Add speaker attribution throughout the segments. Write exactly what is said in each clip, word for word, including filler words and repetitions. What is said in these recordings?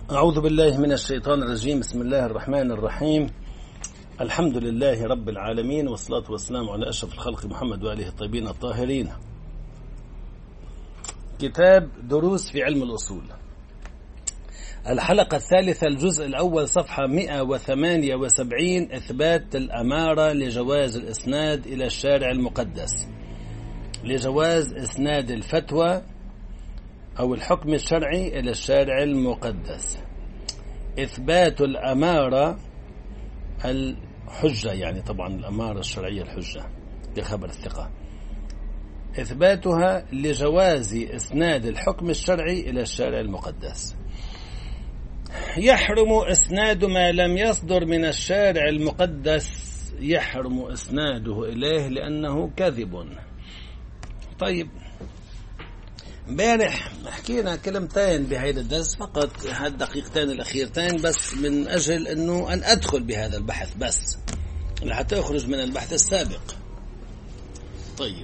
Speaker 1: أعوذ بالله من الشيطان الرجيم. بسم الله الرحمن الرحيم. الحمد لله رب العالمين، والصلاة والسلام على أشرف الخلق محمد وآله الطيبين الطاهرين. كتاب دروس في علم الأصول، الحلقة الثالثة، الجزء الأول، صفحة مئة وثمانية وسبعين. إثبات الأمارة لجواز الإسناد إلى الشارع المقدس، لجواز إسناد الفتوى أو الحكم الشرعي إلى الشارع المقدس. إثبات الأمارة الحجة، يعني طبعا الأمارة الشرعية الحجة كخبر الثقة، إثباتها لجواز إسناد الحكم الشرعي إلى الشارع المقدس. يحرم إسناد ما لم يصدر من الشارع المقدس، يحرم إسناده إليه لأنه كذب. طيب، امبارح حكينا كلمتين بهذا الدرس فقط، هالدقيقتين الأخيرتين بس من أجل أنه أن أدخل بهذا البحث بس لحتى أخرج من البحث السابق. طيب،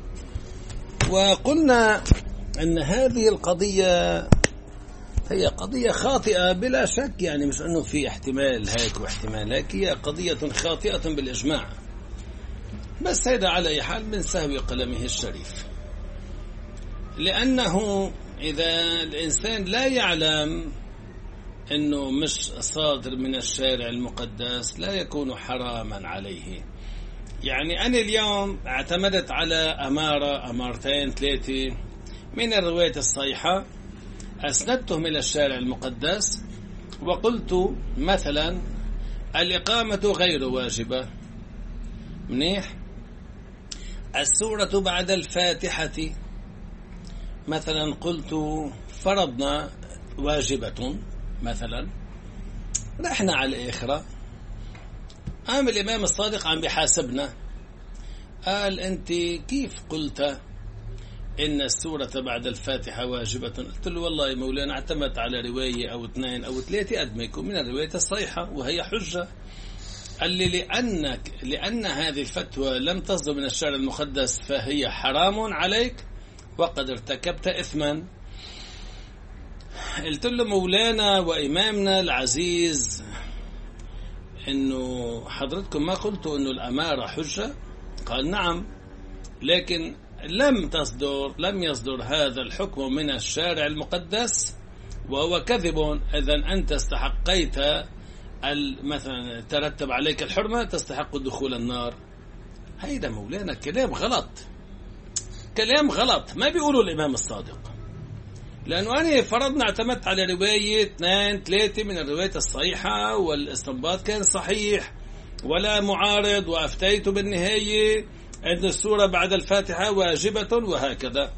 Speaker 1: وقلنا أن هذه القضية هي قضية خاطئة بلا شك، يعني مش أنه في احتمال هيك واحتمال هيك، هي قضية خاطئة بالإجماع، بس هذا على أي حال من سهو قلمه الشريف، لأنه إذا الإنسان لا يعلم أنه مش صادر من الشارع المقدس لا يكون حراما عليه. يعني أنا اليوم اعتمدت على أمارة أمارتين ثلاثة من الرواية الصحيحة، أسندتهم إلى الشارع المقدس وقلت مثلا الإقامة غير واجبة، منيح، السورة بعد الفاتحة مثلا قلت فرضنا واجبة مثلا، رحنا على الآخرة، قام الإمام الصادق عم بيحاسبنا، قال أنت كيف قلت إن السورة بعد الفاتحة واجبة؟ قلت له والله يا مولانا اعتمدت على رواية أو اثنين أو ثلاثة قد ما يكون من الرواية الصحيحة وهي حجة. قال لي لأنك لأن هذه الفتوى لم تصدر من الشارع المقدس فهي حرام عليك وقد ارتكبت إثما. قلت له مولانا وإمامنا العزيز إنه حضرتكم ما قلتوا إنه الأمارة حجة؟ قال نعم، لكن لم تصدر لم يصدر هذا الحكم من الشارع المقدس وهو كذب، إذن أنت استحقيت مثلا ترتب عليك الحرمة، تستحق دخول النار. هيدا مولانا كلام غلط، كلام غلط ما بيقولوا الإمام الصادق، لأنه أنا فرضنا اعتمدت على رواية اثنين ثلاثة من الرواية الصحيحة والاستنباط كان صحيح ولا معارض، وأفتيت بالنهاية أن السورة بعد الفاتحة واجبة وهكذا.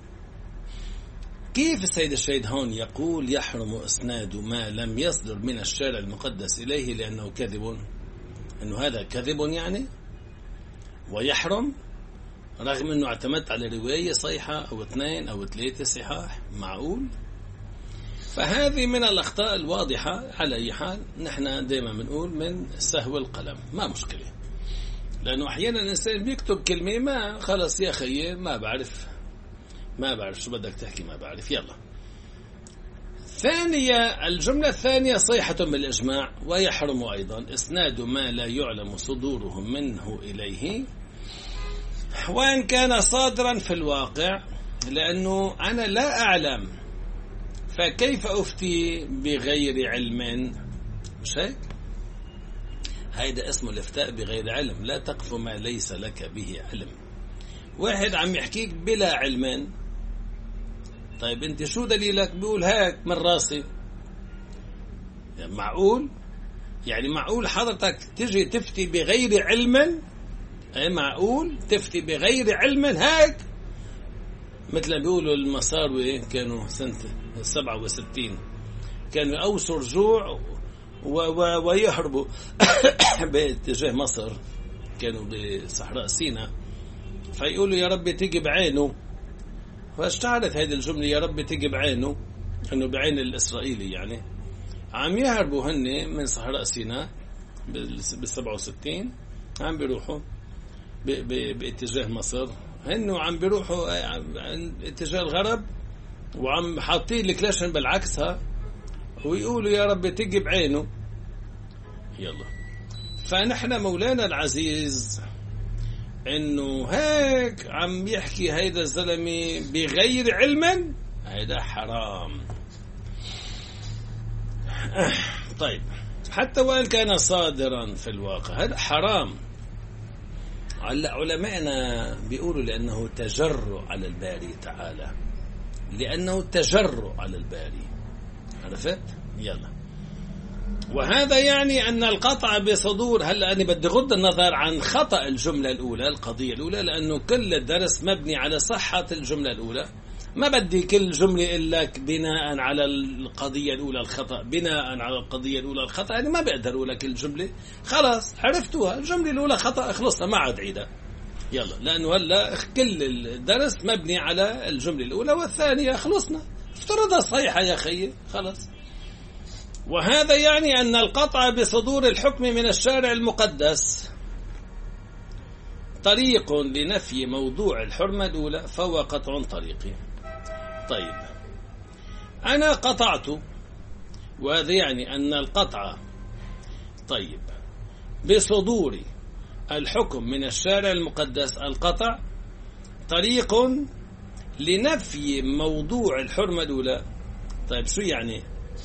Speaker 1: كيف السيد الشهيد هون يقول يحرم إسناد ما لم يصدر من الشارع المقدس إليه لأنه كذب؟ أنه هذا كذب يعني ويحرم رغم أنه اعتمدت على رواية صحيحة أو اثنين أو ثلاثة صحاح؟ معقول؟ فهذه من الأخطاء الواضحة. على أي حال نحن دائما بنقول من سهو القلم، ما مشكلة، لأنه أحيانا الإنسان بيكتب كلمة ما خلص يا خيي ما بعرف ما بعرف شو بدك تحكي، ما بعرف. يلا، ثانية، الجملة الثانية صيحة بالإجماع، ويحرم أيضا إسناد ما لا يعلم صدوره منه إليه وإن كان صادرا في الواقع، لأنه أنا لا أعلم فكيف أفتي بغير علم؟ مش هيك؟ هيدا اسمه الافتاء بغير علم، لا تقف ما ليس لك به علم. واحد عم يحكيك بلا علم، طيب انت شو دليلك؟ بيقول هيك من راسي. يعني معقول؟ يعني معقول حضرتك تجي تفتي بغير علم؟ اي معقول تفتي بغير علم هيك؟ مثل بيقولوا المصاروي كانوا سنة سبعة وستين كانوا أوسوا رجوع ويهربوا باتجاه مصر، كانوا بصحراء سيناء، فيقولوا يا رب تيجي بعينه، فاشتهرت هذه الجملة يا رب تيجي بعينه، انه بعين الإسرائيلي، يعني عم يهربوا هن من صحراء سيناء بالسبعة وستين، عم بيروحوا باتجاه مصر، هنو عم بيروحوا اتجاه الغرب وعم حاطين الكلاشن بالعكس ها، ويقولوا يا رب تجي بعينه. يلا، فنحن مولانا العزيز انه هيك عم يحكي هيدا الزلمه بغير علم، هيدا حرام. طيب حتى وان كان صادرا في الواقع هذا حرام. هلا علمائنا بيقولوا لانه تجرؤ على الباري تعالى، لانه تجرؤ على الباري. عرفت؟ يلا. وهذا يعني أن القطع بصدور، هلأ أنا بدي غض النظر عن خطأ الجملة الأولى، القضية الأولى، لأنه كل الدرس مبني على صحة الجملة الأولى. ما بدي كل جملة إلا لك بناء على القضية الأولى الخطأ، بناء على القضية الأولى الخطأ. أنا ما بقدر أقول لك الجملة، خلاص عرفتوها، الجملة الأولى خطأ، خلصنا ما عاد عيدها. يلا، لأنه هلا كل الدرس مبني على الجملة الأولى والثانية، خلصنا، افترضها صحيحة يا خيي، خلاص. وهذا يعني أن القطع بصدور الحكم من الشارع المقدس طريق لنفي موضوع الحرمة الأولى، فهو قطع طريقي. طيب أنا قطعت، وهذا يعني أن القطع طيب بصدور الحكم من الشارع المقدس، القطع طريق لنفي موضوع الحرمة الأولى. طيب شو يعني؟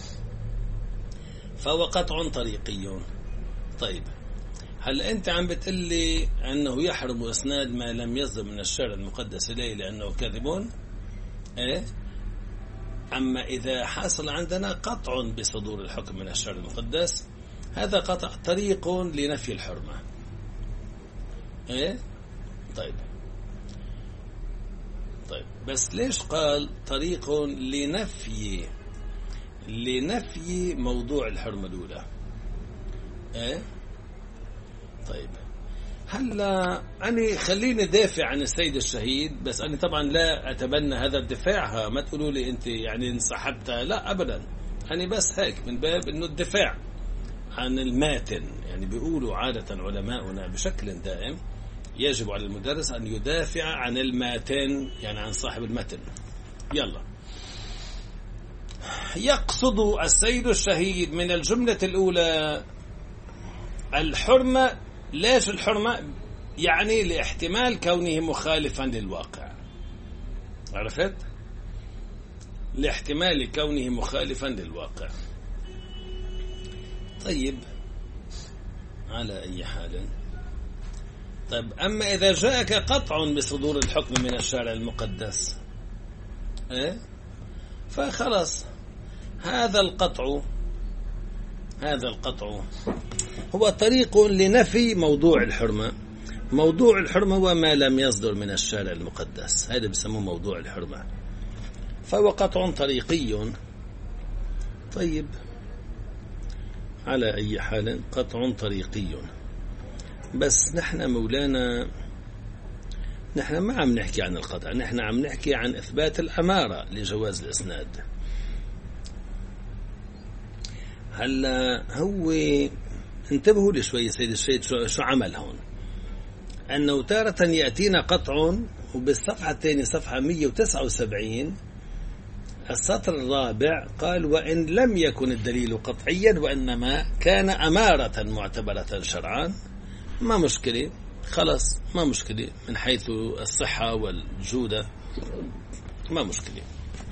Speaker 1: فهو قطع طريقي. طيب هل أنت عم بتقلي أنه يحرم إسناد ما لم يصدر من الشارع المقدس إليه لأنه كاذبون؟ إيه؟ أما إذا حصل عندنا قطع بصدور الحكم من الشارع المقدس، هذا قطع طريق لنفي الحرمة. إيه؟ طيب طيب بس ليش قال طريق لنفي لنفي موضوع الحرمة الأولى؟ إيه؟ طيب هلا أنا خليني دافع عن السيد الشهيد، بس أنا طبعا لا أتبنى هذا الدفاع. ما تقولوا لي أنت يعني انسحبتها، لا أبدا، أنا بس هيك من باب إنه الدفاع عن الماتن. يعني بيقولوا عادة علماؤنا بشكل دائم يجب على المدرس أن يدافع عن الماتن، يعني عن صاحب المتن. يلا، يقصد السيد الشهيد من الجملة الأولى الحرمة. ليش الحرمة؟ يعني لاحتمال كونه مخالفا للواقع. عرفت؟ لاحتمال كونه مخالفا للواقع. طيب على أي حال. طيب أما إذا جاءك قطع بصدور الحكم من الشارع المقدس، إيه؟ فخلاص هذا القطع هذا القطع هو طريق لنفي موضوع الحرمة. موضوع الحرمة هو ما لم يصدر من الشارع المقدس، هذا بسموه موضوع الحرمة، فهو قطع طريقي. طيب على أي حال قطع طريقي. بس نحن مولانا نحن ما عم نحكي عن القطع، نحن عم نحكي عن إثبات الأمارة لجواز الإسناد. هلا هو انتبهوا لي شوي سيد الشيخ شو, شو عمل هون، أنه تارة يأتينا قطع، وبالصفحة الثانية صفحة مئة وتسعة وسبعين السطر الرابع قال: وإن لم يكن الدليل قطعيا وإنما كان أمارة معتبرة شرعا، ما مشكلة، خلاص ما مشكلة من حيث الصحة والجودة، ما مشكلة،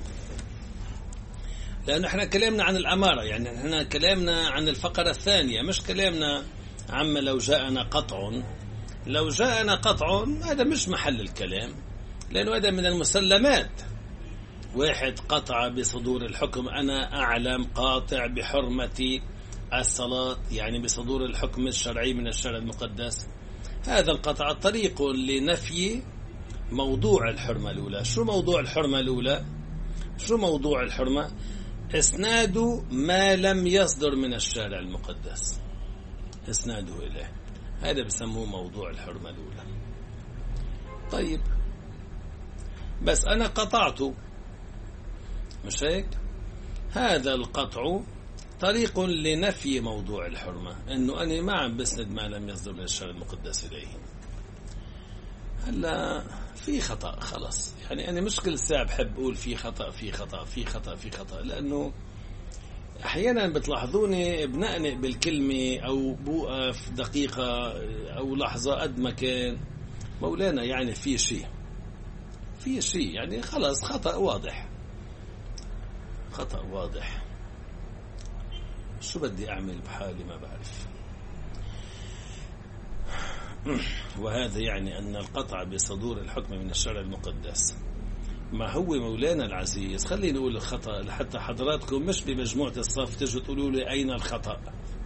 Speaker 1: لأن احنا كلامنا عن الأمارة، يعني احنا كلامنا عن الفقرة الثانية، مش كلامنا عما لو جاءنا قطع. لو جاءنا قطع هذا مش محل الكلام، لأنه هذا من المسلمات. واحد قطع بصدور الحكم، أنا أعلم قاطع بحرمة الصلاة، يعني بصدور الحكم الشرعي من الشرع المقدس، هذا القطع طريق لنفي موضوع الحرمة الأولى. شو موضوع الحرمة الأولى؟ شو موضوع الحرمة؟ إسناد ما لم يصدر من الشارع المقدس، إسناده إليه، هذا بسموه موضوع الحرمة الأولى. طيب بس أنا قطعته، مش هيك؟ هذا القطع طريق لنفي موضوع الحرمة، إنه أنا ما عم بسند ما لم يصدر من الشرع المقدس إليه. هلا في خطأ، خلاص، يعني أنا مش كل ساعة بحب أقول في خطأ في خطأ في خطأ في خطأ، لأنه أحيانا بتلاحظوني بنقنق بالكلمة أو بوقف دقيقة أو لحظة قد ما كان مولانا، يعني في شيء في شيء يعني خلاص خطأ واضح، خطأ واضح. شو بدي أعمل بحالي ما بعرف. وهذا يعني أن القطع بصدور الحكم من الشرع المقدس ما هو مولانا العزيز. خليني نقول الخطأ لحتى حضراتكم مش بمجموعة الصف تجوا تقولوا لي أين الخطأ.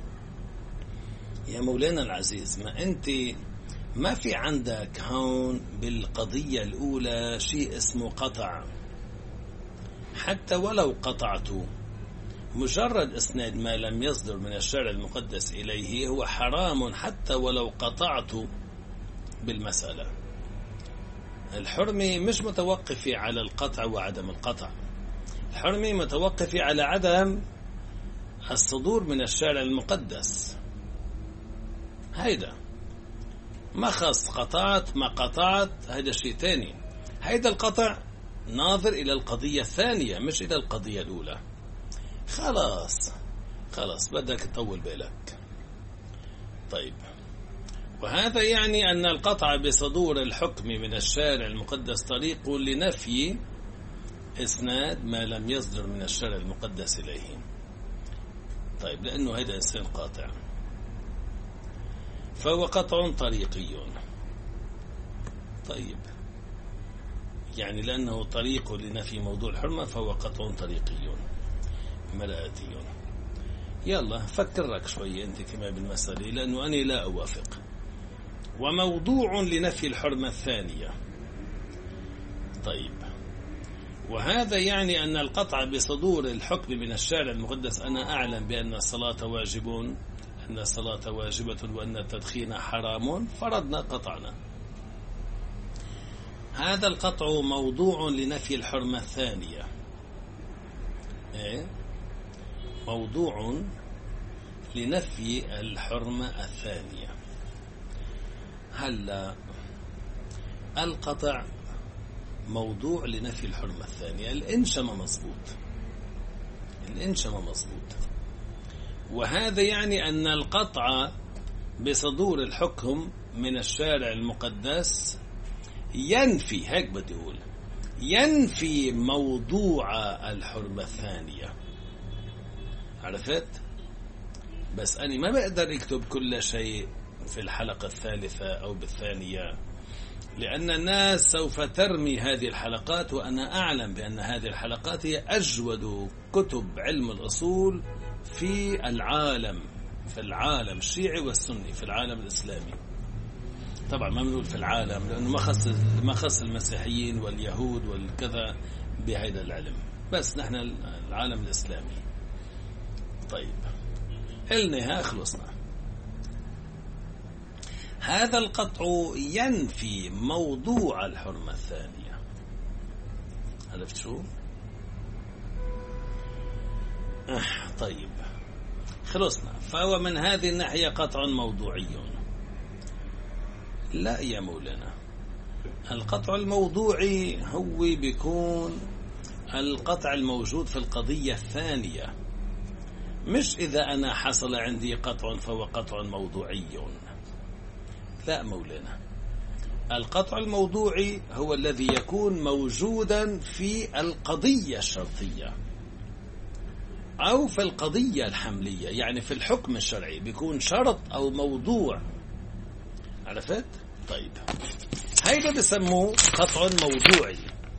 Speaker 1: يا مولانا العزيز، ما أنت ما في عندك هون بالقضية الأولى شيء اسمه قطع. حتى ولو قطعته، مجرد إسناد ما لم يصدر من الشرع المقدس إليه هو حرام حتى ولو قطعت بالمسألة. الحرمة مش متوقفة على القطع وعدم القطع، الحرمة متوقفة على عدم الصدور من الشرع المقدس. هيدا ما خص قطعت ما قطعت، هيدا شيء تاني. هيدا القطع ناظر إلى القضية الثانية مش إلى القضية الأولى. خلاص خلاص بدك تطول بالك. طيب، وهذا يعني أن القطع بصدور الحكم من الشارع المقدس طريق لنفي إسناد ما لم يصدر من الشارع المقدس إليه. طيب، لأنه هذا إنسان قاطع فهو قطع طريقي. طيب، يعني لأنه طريق لنفي موضوع الحرمة فهو قطع طريقي مرآتي. يلا فكرك شوية أنت كمان بالمسألة، لأنه أنا لا أوافق. وموضوع لنفي الحرمة الثانية. طيب، وهذا يعني أن القطع بصدور الحكم من الشارع المقدس. أنا أعلم بأن الصلاة واجب، أن الصلاة واجبة، وأن التدخين حرام، فرضنا قطعنا. هذا القطع موضوع لنفي الحرمة الثانية. إيه؟ موضوع لنفي الحرمة الثانية. هلا القطع موضوع لنفي الحرمة الثانية، الإنشاء ما مظبوط، الإنشاء ما مظبوط. وهذا يعني أن القطع بصدور الحكم من الشارع المقدس ينفي، هيك بدي أقول، ينفي موضوع الحرمة الثانية. عرفت؟ بس أنا ما بقدر أكتب كل شيء في الحلقة الثالثة أو بالثانية، لأن الناس سوف ترمي هذه الحلقات، وأنا أعلم بأن هذه الحلقات هي أجود كتب علم الأصول في العالم، في العالم الشيعي والسني، في العالم الإسلامي. طبعا ما بنقول في العالم لأنه ما خص ما خص المسيحيين واليهود والكذا بهذا العلم، بس نحن العالم الإسلامي. طيب، إلنا خلصنا. هذا القطع ينفي موضوع الحرمة الثانية. عرفت شو؟ أه طيب، خلصنا. فهو من هذه الناحية قطع موضوعي. لا يا مولانا، القطع الموضوعي هو بيكون القطع الموجود في القضية الثانية، مش إذا أنا حصل عندي قطع فهو قطع موضوعي. لا مولانا، القطع الموضوعي هو الذي يكون موجودا في القضية الشرطية أو في القضية الحملية، يعني في الحكم الشرعي بيكون شرط أو موضوع. عرفت؟ طيب، هيدا بسموه قطع موضوعي.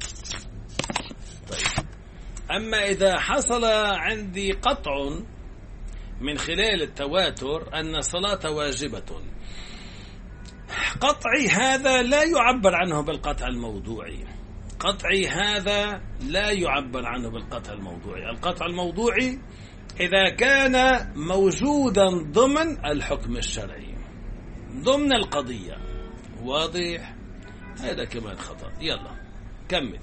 Speaker 1: طيب، أما إذا حصل عندي قطع من خلال التواتر أن الصلاة واجبة، قطعي هذا لا يعبر عنه بالقطع الموضوعي. قطعي هذا لا يعبر عنه بالقطع الموضوعي. القطع الموضوعي إذا كان موجودا ضمن الحكم الشرعي، ضمن القضية. واضح؟ هذا كمان خطأ. يلا كمل.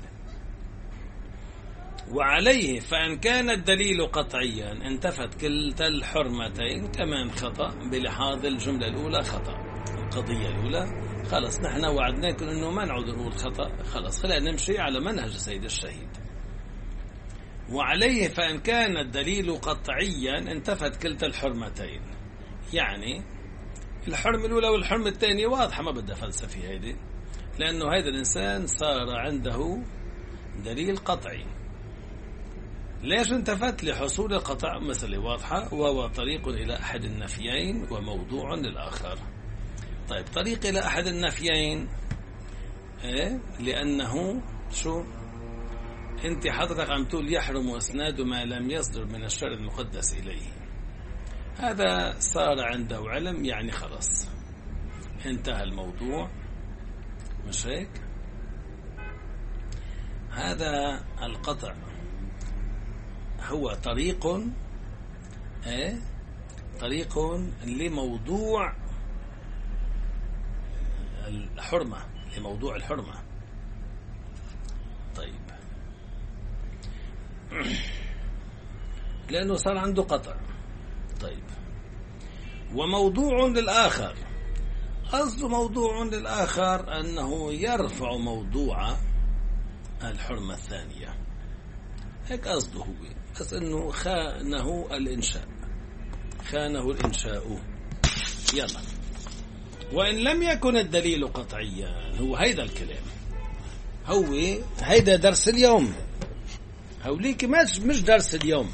Speaker 1: وعليه فإن كان الدليل قطعيا انتفت كلتا الحرمتين، كمان خطأ بلحاظ الجملة الأولى خطأ. القضية الأولى خلص نحن وعدناكم أنه ما نعود نقول خطأ، خلص خلينا نمشي على منهج سيد الشهيد. وعليه فإن كان الدليل قطعيا انتفت كلتا الحرمتين. يعني الحرمة الأولى والحرمة الثانية واضحة، ما بدها فلسفة هيدي، لأنه هذا الإنسان صار عنده دليل قطعي. ليش انتفت؟ لحصول القطع. مسألة واضحة، وهو طريق إلى أحد النفيين وموضوع للآخر. طيب، طريق إلى أحد النفيين إيه؟ لأنه شو أنت حضرتك عم تقول يحرم إسناد ما لم يصدر من الشرع المقدس إليه، هذا صار عنده علم، يعني خلص انتهى الموضوع، مش هيك؟ هذا القطع هو طريق ايه طريق لموضوع الحرمة، لموضوع الحرمة. طيب، لأنه صار عنده قطع. طيب، وموضوع للآخر، قصد موضوع للآخر أنه يرفع موضوع الحرمة الثانية، هيك قصده هو، بس أنه خانه الإنشاء، خانه الإنشاء. يلا، وإن لم يكن الدليل قطعيا، هو هيدا الكلام، هو هيدا درس اليوم، هوليك مش مش درس اليوم.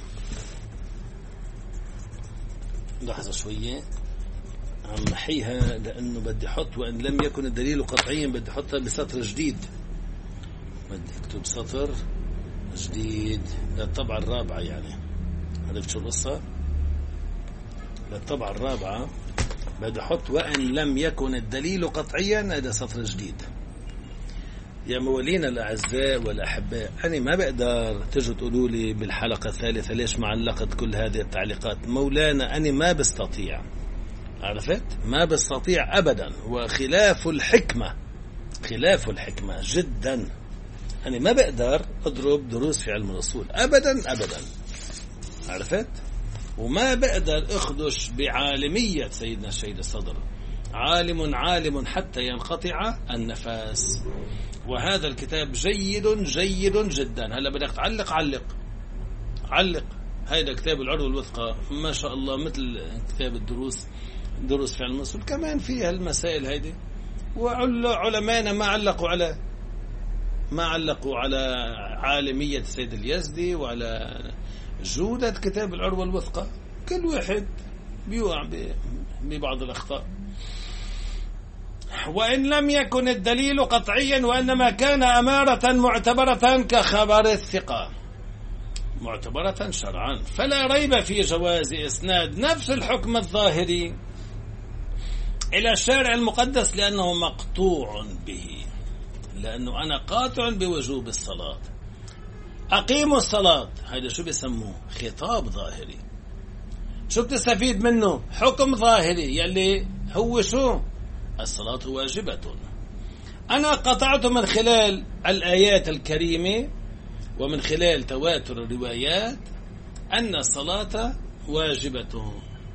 Speaker 1: لحظة شوية عم محيها، لأنه بدي أحط وإن لم يكن الدليل قطعيا، بدي أحطها بسطر جديد، بدي أكتب سطر جديد للطبعة الرابعة. يعني عرفت شو القصة؟ للطبعة الرابعة بدي أحط وإن لم يكن الدليل قطعيا، هذا سطر جديد. يا موالينا الأعزاء والأحباء، أنا ما بقدر تجوا تقولوا لي بالحلقة الثالثة ليش ما علقت كل هذه التعليقات. مولانا أنا ما بستطيع، عرفت؟ ما بستطيع أبدا، وخلاف الحكمة، خلاف الحكمة جدا. أنا ما بقدر أضرب دروس في علم الأصول أبدا أبدا، عرفت؟ وما بقدر أخدش بعالمية سيدنا الشهيد الصدر، عالم عالم حتى ينقطع النفس. وهذا الكتاب جيد جيد جدا. هلا بدك تعلق، علق علق. هذا كتاب العروة الوثقى ما شاء الله، مثل كتاب الدروس، دروس في علم الأصول، كمان فيها المسائل هذه. وعلماءنا ما علقوا على ما علقوا على عالمية السيد اليزدي وعلى جودة كتاب العروة الوثقى. كل واحد بيوقع ببعض الأخطاء. وإن لم يكن الدليل قطعيا، وإنما كان أمارة معتبرة كخبر الثقة، معتبرة شرعا، فلا ريب في جواز إسناد نفس الحكم الظاهري إلى الشارع المقدس، لأنه مقطوع به. لأنه أنا قاطع بوجوب الصلاة، أقيموا الصلاة، هذا شو بيسموه؟ خطاب ظاهري. شو بتستفيد منه؟ حكم ظاهري يلي هو شو؟ الصلاة واجبة. أنا قطعت من خلال الآيات الكريمة ومن خلال تواتر الروايات أن الصلاة واجبة،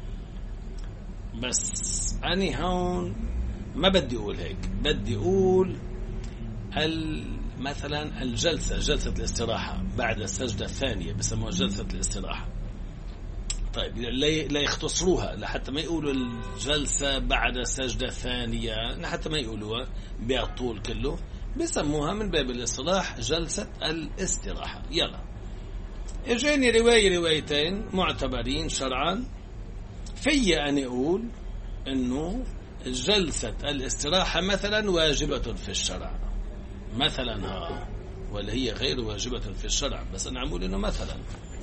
Speaker 1: بس أنا هون ما بدي أقول هيك، بدي أقول مثلا الجلسة، جلسة الاستراحة بعد السجدة الثانية بسموها جلسة الاستراحة. طيب، لا يختصروها لحتى ما يقولوا الجلسة بعد السجدة الثانية، لحتى ما يقولوها بالطول كله، بسموها من باب الاصطلاح جلسة الاستراحة. يلا، اجاني رواية روايتين معتبرين شرعا، في أن يقول أنه جلسة الاستراحة مثلا واجبة في الشرع، مثلا ها، ولا هي غير واجبة في الشرع، بس أنا أقول أنه مثلا.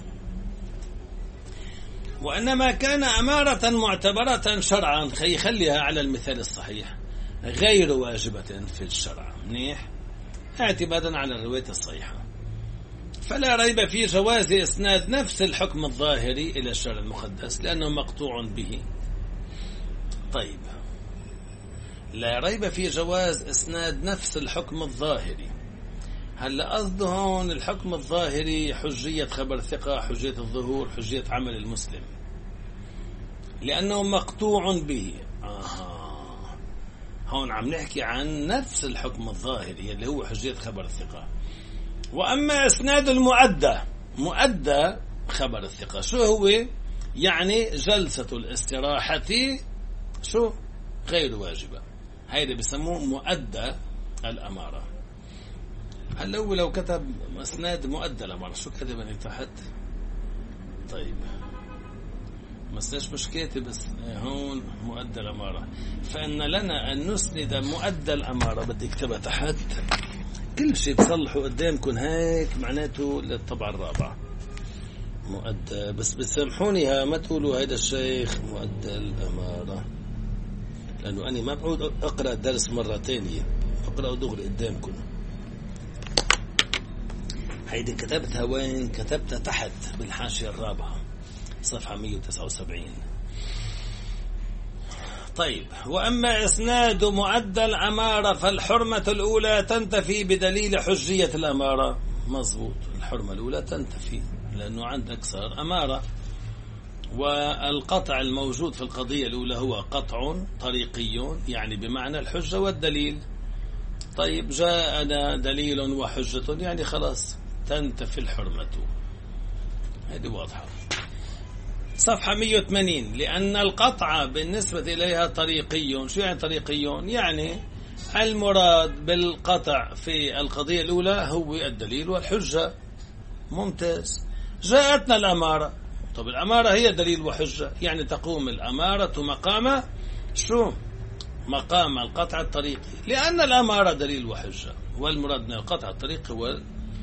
Speaker 1: وإنما كان أمارة معتبرة شرعا، خليها على المثال الصحيح، غير واجبة في الشرع، منيح، اعتمادا على الرواية الصحيحة. فلا ريب في جواز إسناد نفس الحكم الظاهري إلى الشرع المقدس، لأنه مقطوع به. طيب، لا ريب في جواز إسناد نفس الحكم الظاهري. هل قصده هون الحكم الظاهري حجية خبر الثقة، حجية الظهور، حجية عمل المسلم، لأنه مقطوع به. آه. هون عم نحكي عن نفس الحكم الظاهري اللي هو حجية خبر الثقة. وأما إسناد المؤدى مؤدى خبر الثقة شو هو؟ يعني جلسة الاستراحة شو غير واجبة، هيدا بسموه مؤدى الأمارة. هلا هو لو كتب مسند مؤدى الأمارة شو كتب اللي تحت؟ طيب بس ليش مش كاتب بس هون مؤدى الأمارة؟ فإن لنا أن نسند مؤدى الأمارة، بدي اكتبها تحت، كل شيء تصلحوا قدامكم هيك معناته للطبعة الرابعة مؤدى. بس بتسامحوني ما تقولوا هيدا الشيخ مؤدى الأمارة، لأنه أنا ما بعود أقرأ الدرس مرة تانية، أقرأ دغري قدامكم. هيدي كتبتها وين؟ كتبتها تحت بالحاشية الرابعة صفحة مئة وتسعة وسبعين. طيب، وأما إسناد مؤدى الأمارة فالحرمة الأولى تنتفي بدليل حجية الأمارة. مظبوط، الحرمة الأولى تنتفي لأنه عندك صار أمارة، والقطع الموجود في القضية الأولى هو قطع طريقي يعني بمعنى الحجة والدليل. طيب جاءنا دليل وحجة يعني خلاص تنتفي الحرمة، هذه واضحة. صفحة مئة وثمانين، لأن القطع بالنسبة إليها طريقي. شو يعني طريقي؟ يعني المراد بالقطع في القضية الأولى هو الدليل والحجة. ممتاز. جاءتنا الأمارة، طب الأمارة هي دليل وحجة، يعني تقوم الأمارة مقام شو؟ مقام القطع الطريقي، لأن الأمارة دليل وحجة، والمراد من القطع الطريقي هو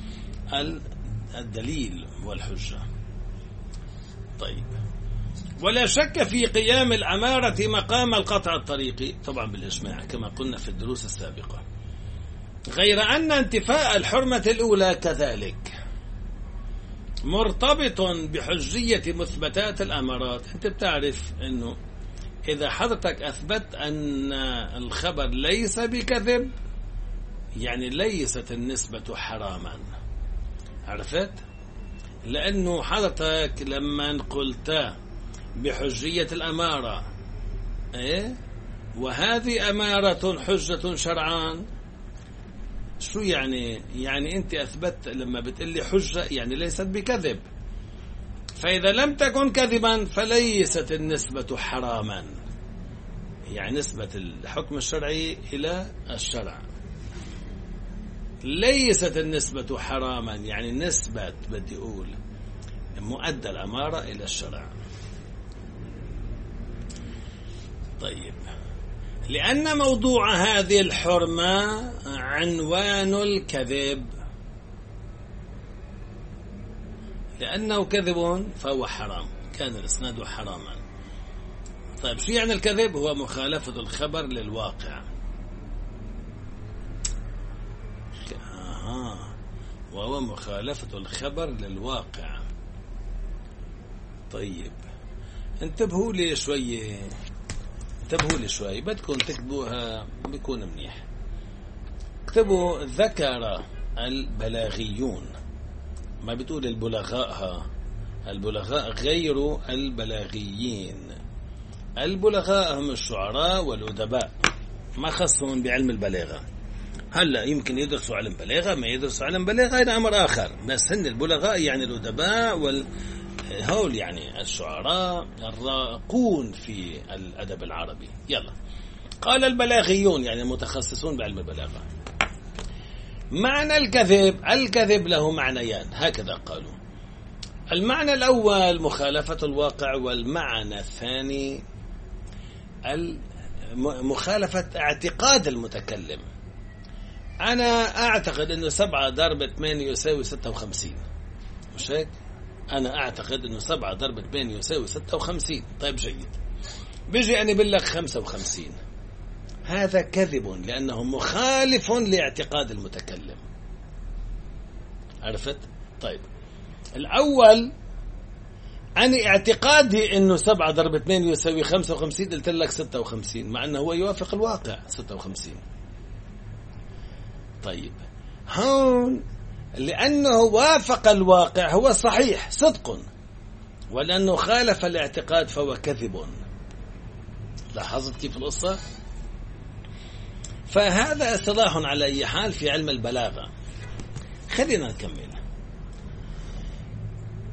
Speaker 1: الدليل والحجة. طيب، ولا شك في قيام الأمارة مقام القطع الطريقي طبعا بالإجماع كما قلنا في الدروس السابقة، غير أن انتفاء الحرمة الأولى كذلك مرتبط بحجية مثبتات الأمارات. أنت بتعرف أنه إذا حضرتك أثبت أن الخبر ليس بكذب يعني ليست النسبة حراما، عرفت؟ لأنه حضرتك لما قلت بحجية الأمارة إيه؟ وهذه أمارة حجة شرعان، شو يعني؟ يعني أنت أثبت لما بتقلي حجة يعني ليست بكذب، فإذا لم تكن كذبا فليست النسبة حراما، يعني نسبة الحكم الشرعي إلى الشرع. ليست النسبة حراما يعني نسبة بدي أقول مؤدى الأمارة إلى الشرع. طيب، لأن موضوع هذه الحرمة عنوان الكذب، لأنه كذب فهو حرام، كان الإسناد حراما. طيب، شو يعني الكذب؟ هو مخالفة الخبر للواقع. آه. وهو مخالفة الخبر للواقع. طيب، انتبهوا لي شوية، انتبهوا لي شوي، بدكم تكتبوها بيكون منيح. اكتبوا ذكر البلاغيون، ما بتقول البلغاء، ها البلغاء غير البلاغيين. البلغاء هم الشعراء والأدباء، ما خصهم بعلم البلاغة. هلا يمكن يدرسوا علم بلاغة، ما يدرسوا علم بلاغة هذا أمر آخر، بس هن البلغاء يعني الأدباء وال هول يعني الشعراء الراقون في الأدب العربي. يلا، قال البلاغيون يعني المتخصصون بعلم البلاغة. معنى الكذب، الكذب له معنيان هكذا قالوا. المعنى الأول مخالفة الواقع، والمعنى الثاني مخالفة اعتقاد المتكلم. أنا أعتقد أنه سبعة ضرب ثمانية يساوي ستة وخمسين، مش هيك؟ أنا أعتقد أنه سبعة ضرب ثمانية يساوي ستة وخمسين. طيب جيد، بيجي أنا بقول لك خمسة وخمسين، هذا كذب لأنه مخالف لاعتقاد المتكلم، عرفت؟ طيب، الأول أنا اعتقادي أنه سبعة ضرب ثمانية يساوي خمسة وخمسين، قلت لك ستة وخمسين، مع أنه هو يوافق الواقع ستة وخمسين. طيب، هون لأنه وافق الواقع هو صحيح صدق، ولأنه خالف الاعتقاد فهو كذب. لاحظت كيف القصة؟ فهذا اصطلاح على أي حال في علم البلاغة. خلينا نكمل.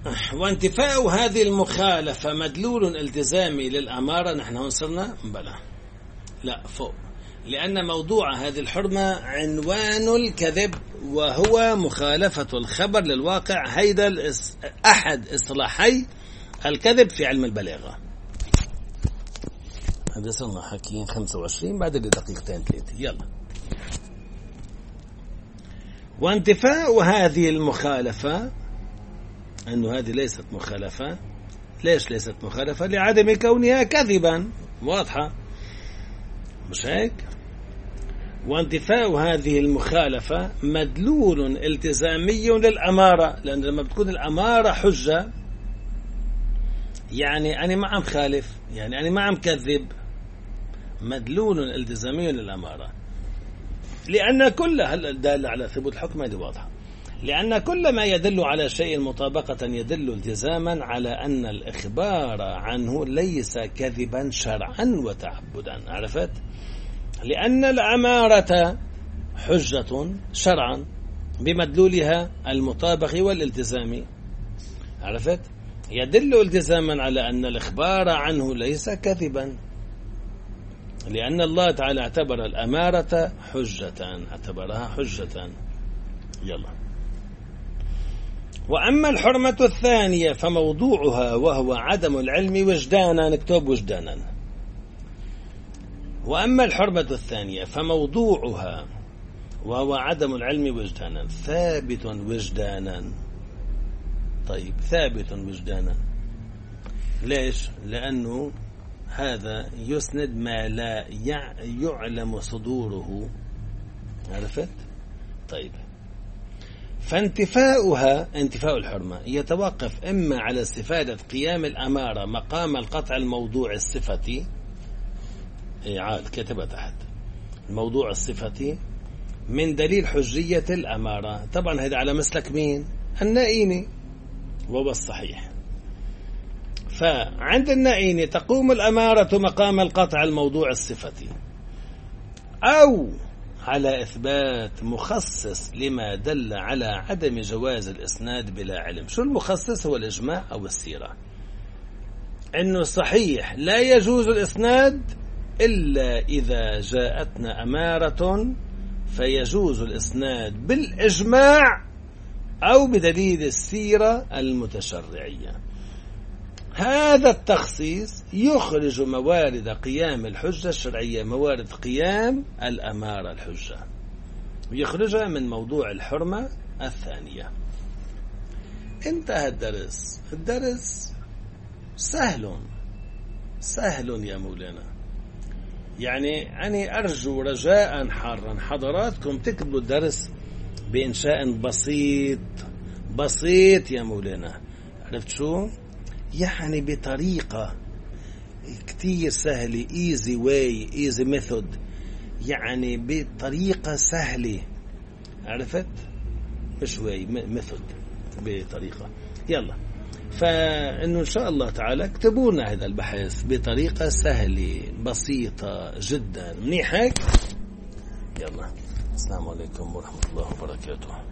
Speaker 1: وانتفاء هذه المخالفة مدلول التزامي للأمارة. نحن هون صرنا بلا لا فوق، لأن موضوع هذه الحرمة عنوان الكذب وهو مخالفة الخبر للواقع. هيدا أحد إصلاحي الكذب في علم البلاغة. هذا صرنا حكيين خمسة وعشرين بعد دقيقتين ثلاثة. يلا. وانتفاء هذه المخالفة، أنه هذه ليست مخالفة. ليش ليست مخالفة؟ لعدم كونها كذبا. واضحة مش هيك؟ وانتفاء هذه المخالفة مدلول التزامي للأمارة، لأن لما بتكون الأمارة حجة يعني أنا ما عم خالف، يعني أنا ما عم كذب، مدلول التزامي للأمارة. لأن كل هل دال على ثبوت الحكم هذه واضحة. لأن كل ما يدل على شيء مطابقة يدل التزاما على أن الإخبار عنه ليس كذبا شرعا وتعبدا. عرفت؟ لأن الأمارة حجة شرعا بمدلولها المطابق والالتزامي. عرفت؟ يدل التزاما على أن الإخبار عنه ليس كذبا، لأن الله تعالى اعتبر الأمارة حجة، اعتبرها حجة. يلا. وأما الحرمة الثانية فموضوعها وهو عدم العلم وجدانا. نكتب وجدانا. وأما الحرمة الثانية فموضوعها وهو عدم العلم وجدانا ثابت وجدانا. طيب ثابت وجدانا ليش؟ لأنه هذا يسند ما لا يعلم صدوره. عرفت؟ طيب. فانتفاؤها، انتفاء الحرمة، يتوقف إما على استفادة قيام الأمارة مقام القطع الموضوع الصفتي. عاد كتبها تحت الموضوع الصفتي من دليل حجية الأمارة. طبعا هذا على مسلك مين؟ النائيني، وهو الصحيح. فعند النائيني تقوم الأمارة مقام القطع الموضوع الصفتي، أو على إثبات مخصص لما دل على عدم جواز الإسناد بلا علم. شو المخصص؟ هو الإجماع أو السيرة، إنه صحيح لا يجوز الإسناد إلا إذا جاءتنا أمارة فيجوز الإسناد بالإجماع أو بدليل السيرة المتشرعية. هذا التخصيص يخرج موارد قيام الحجة الشرعية، موارد قيام الأمارة الحجة، ويخرجها من موضوع الحرمة الثانية. انتهى الدرس. الدرس سهل سهل يا مولانا. يعني أنا أرجو رجاء حارا حضراتكم تكتبوا الدرس بإنشاء بسيط بسيط يا مولانا. عرفت شو؟ يعني بطريقة كتير سهلة، easy way easy method، يعني بطريقة سهلة. عرفت؟ مش way method، بطريقة. يلا، فإنه إن شاء الله تعالى اكتبونا هذا البحث بطريقة سهلة بسيطة جدا. منيح هيك؟ يلا، السلام عليكم ورحمة الله وبركاته.